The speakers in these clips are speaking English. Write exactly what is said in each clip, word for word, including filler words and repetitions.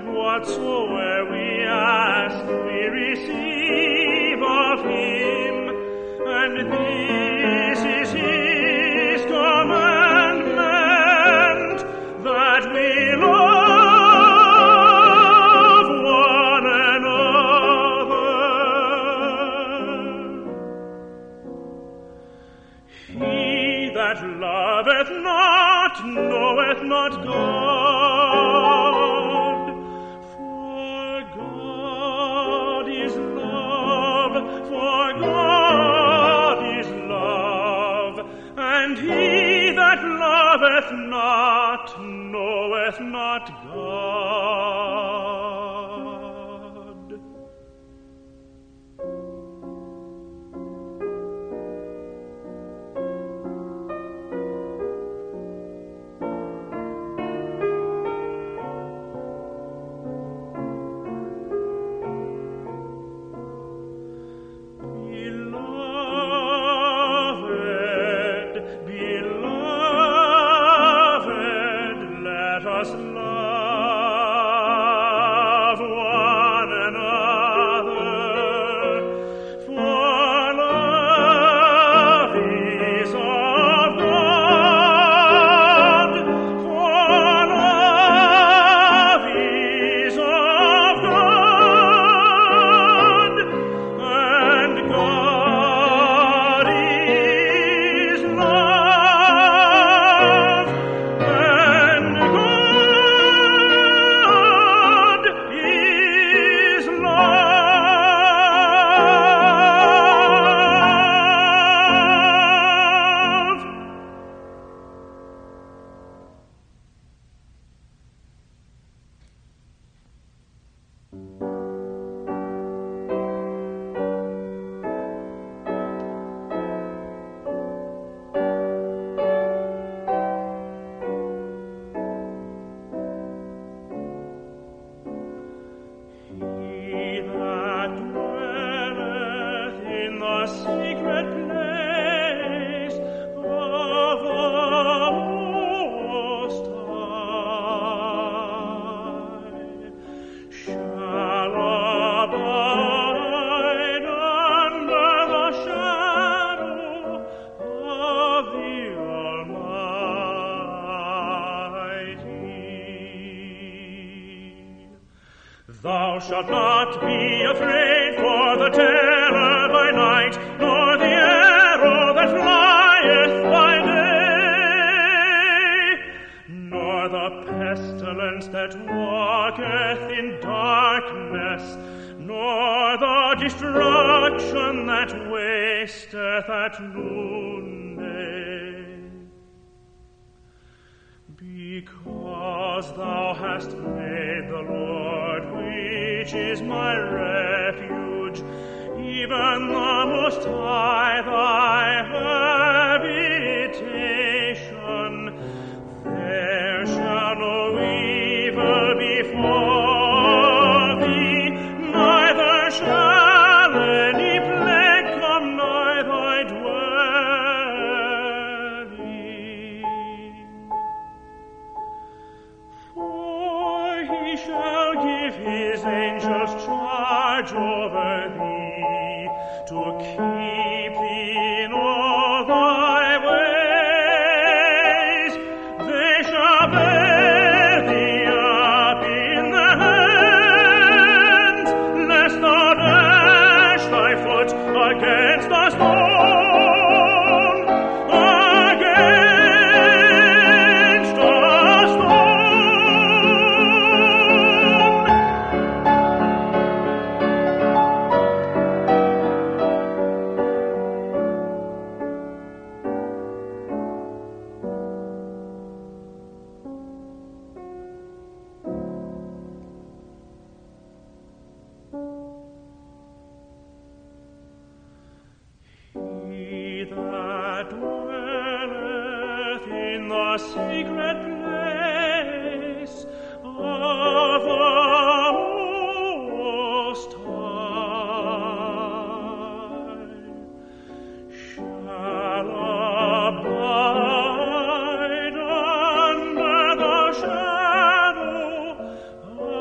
whatsoever we ask, we receive of him, and this is his commandment, that we love one another. He that loveth not knoweth not God, for God is love, for God is love, and he that loveth not knoweth not God. Thou shalt not be afraid for the terror by night, nor the arrow that flieth by day, nor the pestilence that walketh in darkness, nor the destruction that wasteth at noonday. Because thou hast made the Lord, which is my refuge, even the Most High, thy habitation, there shall no evil befall thee, neither shall any plague come nigh thy dwelling. For he shall give his angels charge over thee, to keep thee in all thy ways. They shall bear thee up in the hands, lest thou dash thy foot against a stone, against a stone. He that dwelleth in the secret place of the Most High shall abide under the shadow of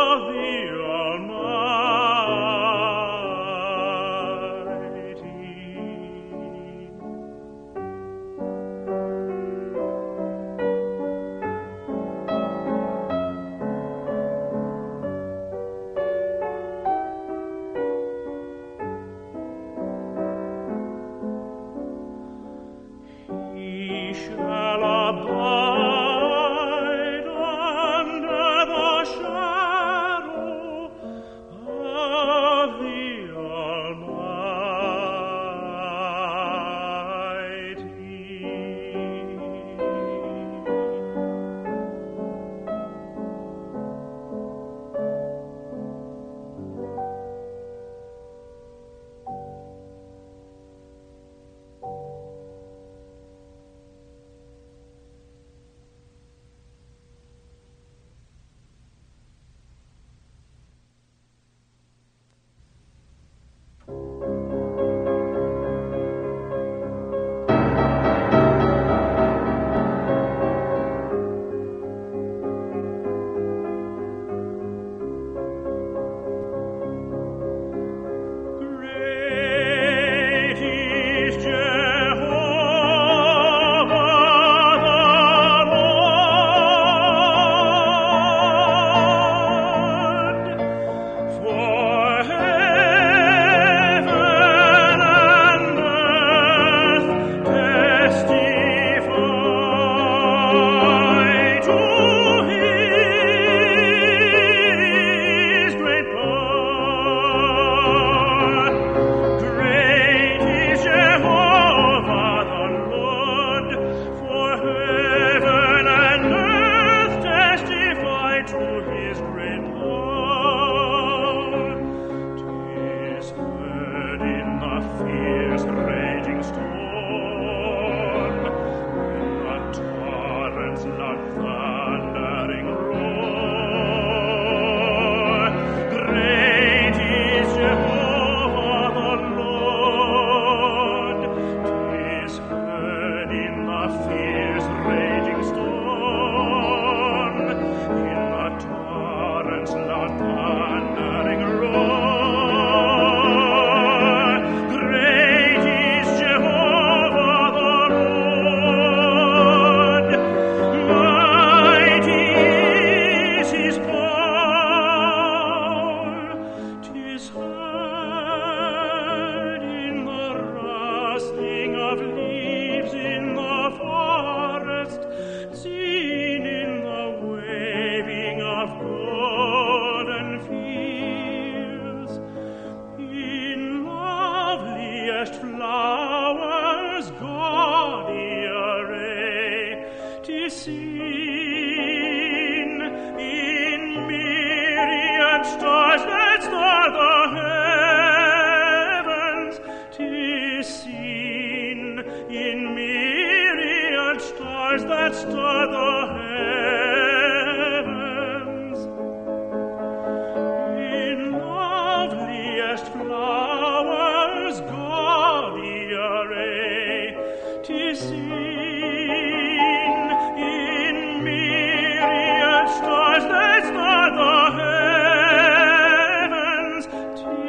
Stars that star the heavens,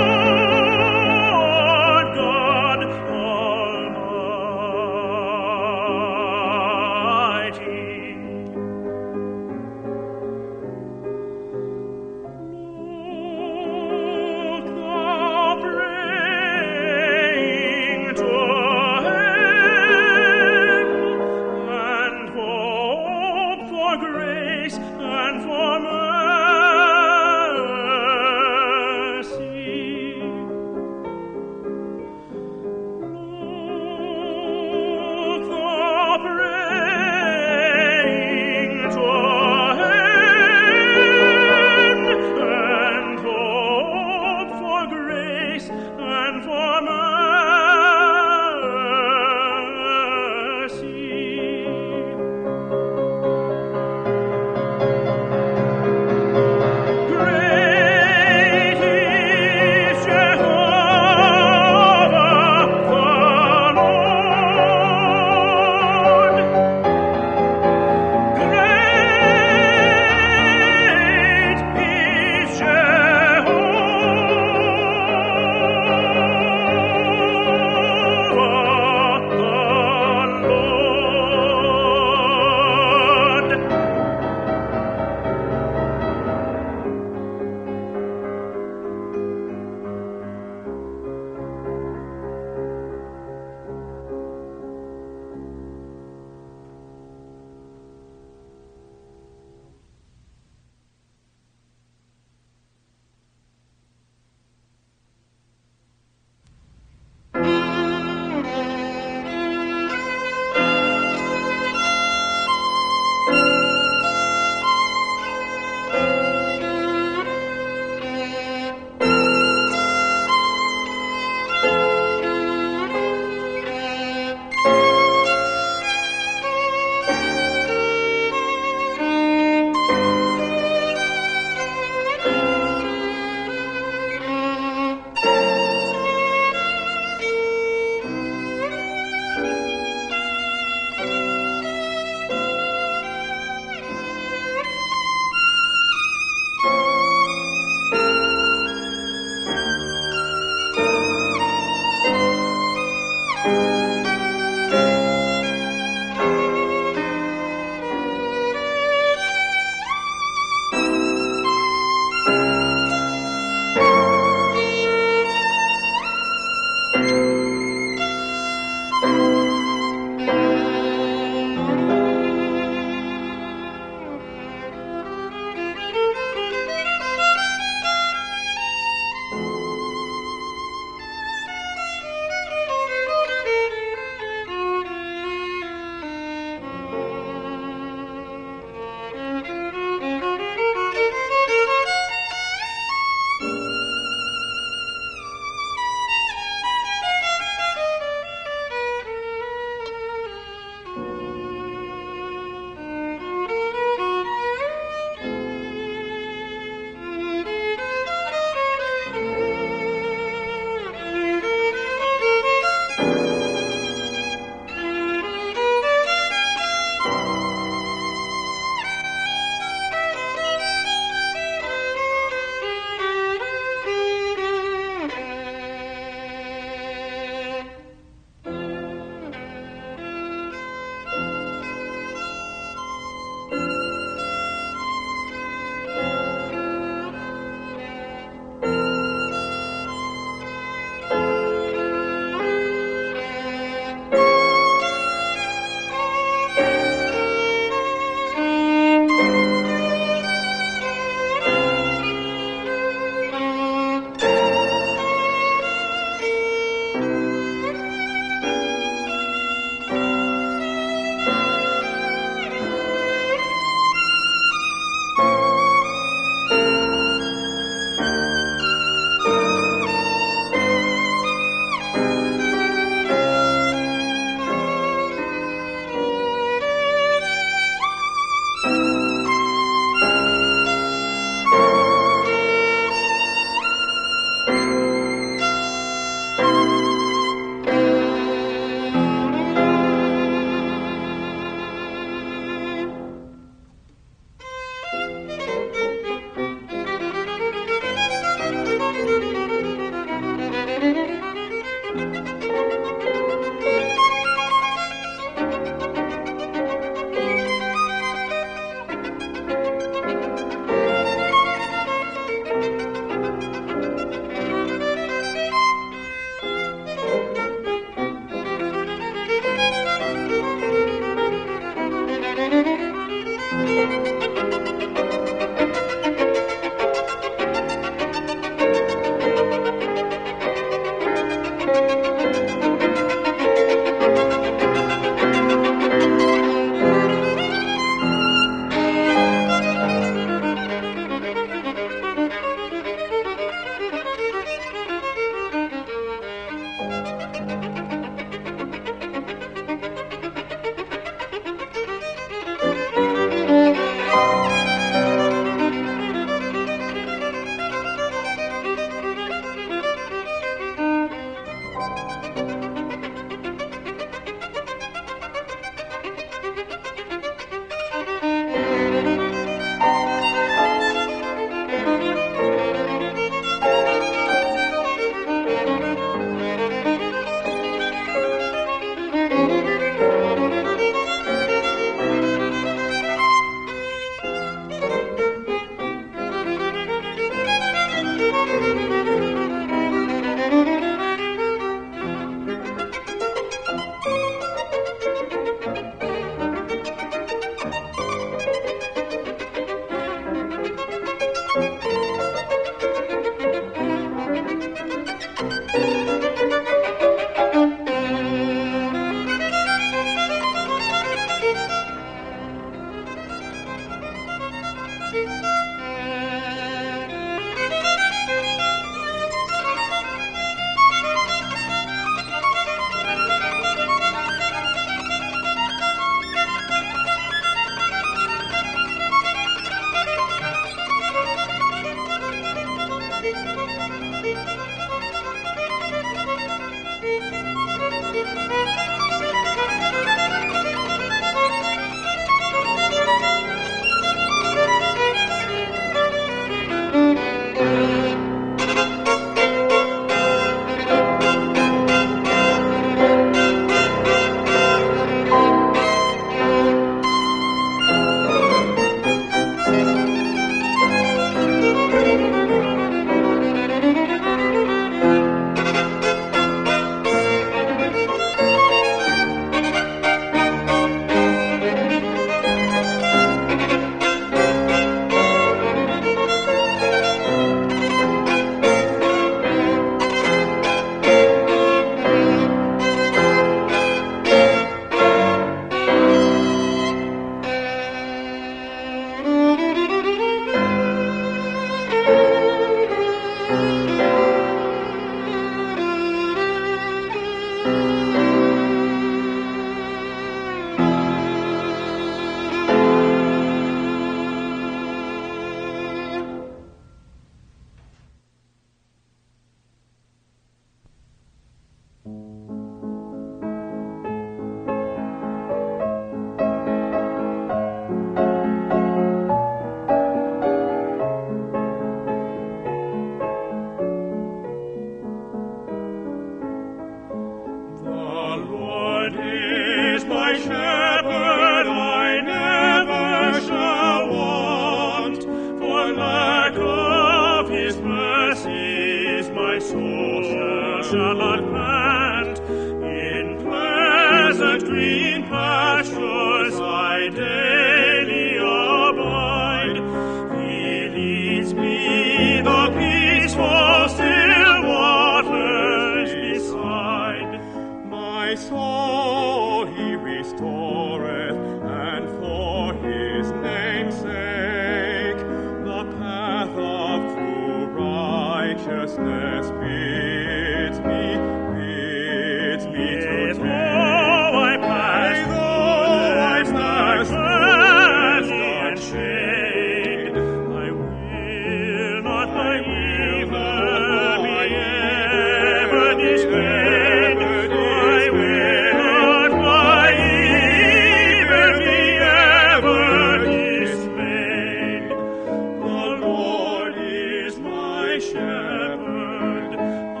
shall not pant. In pleasant green pastures I daily abide. He leads me the peaceful still waters beside. My soul he restoreth, and for his name's sake the path of true righteousness bids me, bids me to take. Though I pass though I pass valley and shade, I will not, I will not be ever dismayed. I will not by evil be ever dismayed. The Lord is my shepherd, I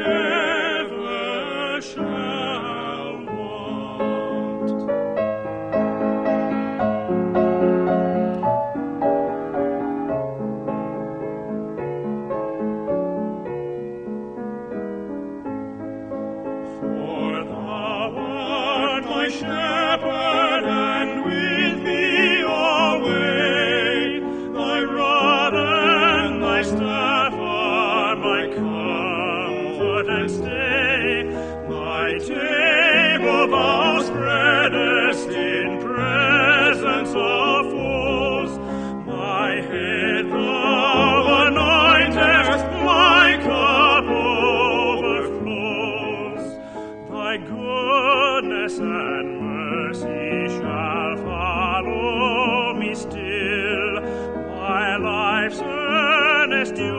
never shall want. For thou art my shepherd, and with me alway. Thy rod and thy staff are my comfort and stay. Thy table thou spreadest in presence of foes. My head thou anointest, my cup overflows. Thy goodness and mercy shall follow me still, my life's earnest due